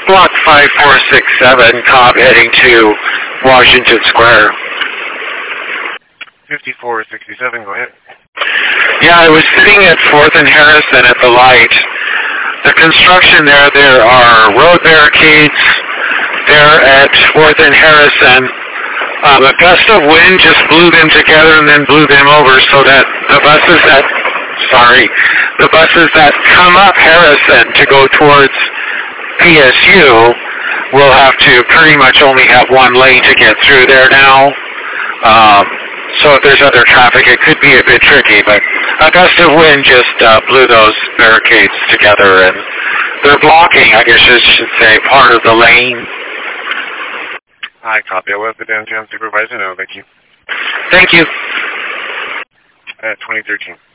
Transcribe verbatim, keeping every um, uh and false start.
Block five four six seven, Cobb heading to Washington Square. fifty-four sixty-seven, go ahead. Yeah, I was sitting at fourth and Harrison at the light. The construction there, there are road barricades there at fourth and Harrison. Um, a gust of wind just blew them together and then blew them over so that the buses that, sorry, the buses that come up Harrison to go towards P S U will have to pretty much only have one lane to get through there now. Um, so if there's other traffic, it could be a bit tricky, but a gust of wind just uh, blew those barricades together, and they're blocking, I guess I should say, part of the lane. I copy. I was the downtown supervisor now. Thank you. Thank you. At twenty thirteen.